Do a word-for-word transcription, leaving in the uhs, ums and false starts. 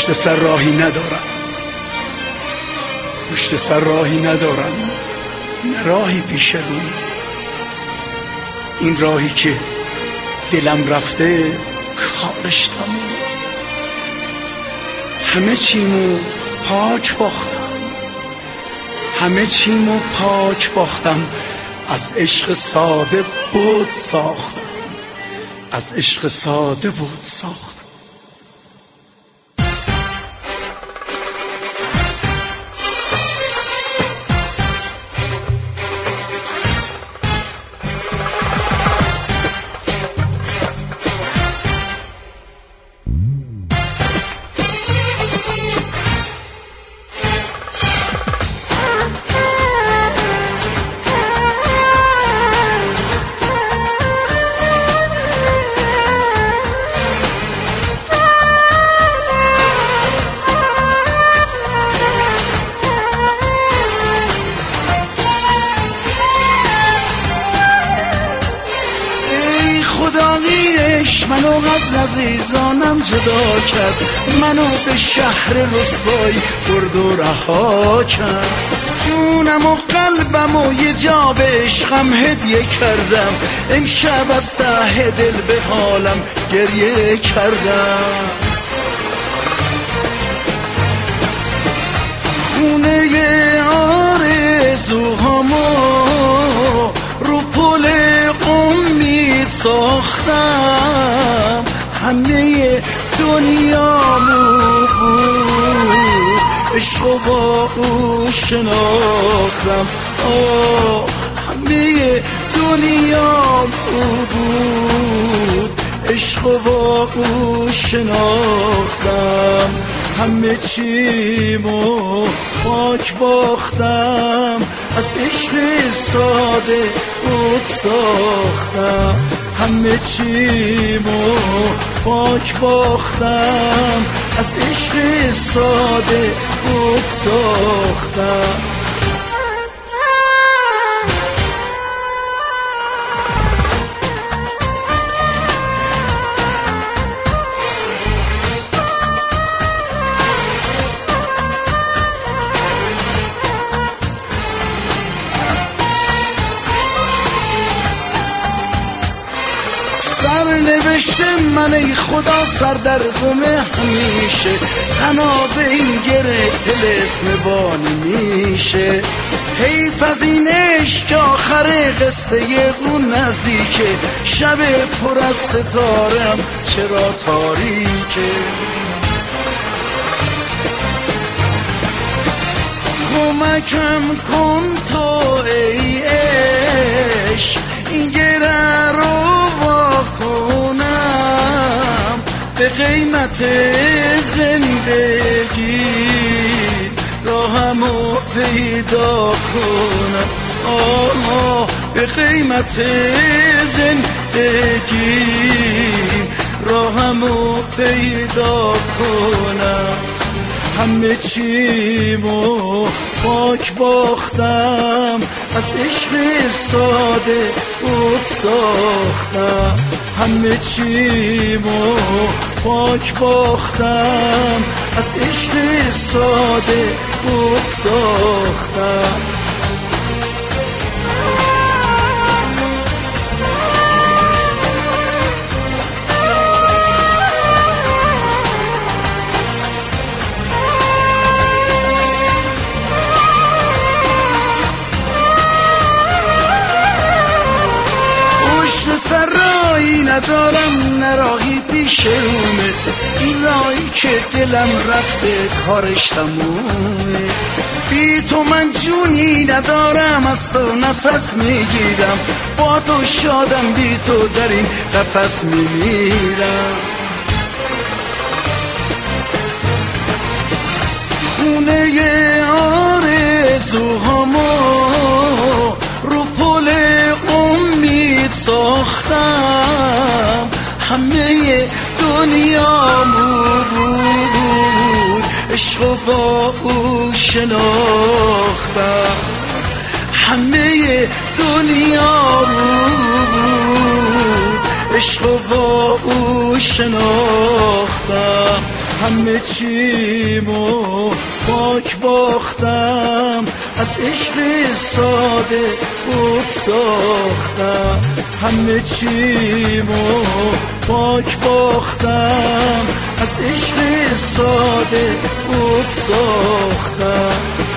پشت سر راهی ندارم، پشت سر راهی ندارم، نه راهی پیش روی. این راهی که دلم رفته کارش تموم. همه چیمو پاک باختم، همه چیمو پاک باختم، از عشق ساده بود ساختم، از عشق ساده بود ساختم. منو از عزیزانم جدا کرد، منو به شهر رسوایی برد و رها کرد. جونم و قلبم و یه جا به عشقم هدیه کردم، امشب از ته دل به حالم گریه کردم. خونه آرزوهامو رو پل امید ساختم، همه دنیامو بود عشق و با او شناختم. آه همه دنیامو بود عشق و با او شناختم. همه چیمو پاک باختم، از عشق ساده بود ساختم. همه چیمو پاک باختم، از عشق ساده بود ساختم. سرنوشته من ای خدا سردرگم همیشه، تنها به این گره دل اسم بانی میشه. حیف از این عشق آخر قصه اون نزدیکه، شب پر از ستارم چرا تاریکه. کمکم کن تو ای عشق این گره رو کنم، به قیمت زندگی راهمو پیدا کنم. آه به قیمت زندگی راهمو پیدا کنم. همه چیمو پاک باختم، از عشق ساده بود ساختم. همه چیمو پاک باختم، از عشق ساده بود ساختم. پشت سر راهی ندارم، نه راهی پیش رومه. این راهی که دلم رفته کارش تمومه. بی تو من جونی ندارم، از تو نفس میگیرم. با تو شادم، بی تو در این قفس میمیرم. خونه آرزوهامو رو پل امید ساختم، همه دنیامو بود عشق و با او شناختم. همه دنیامو بود عشق و با او شناختم. همه چیمو پاک باختم، از عشق ساده بود ساختم. همه چیمو پاک باختم، از عشق ساده بود ساختم.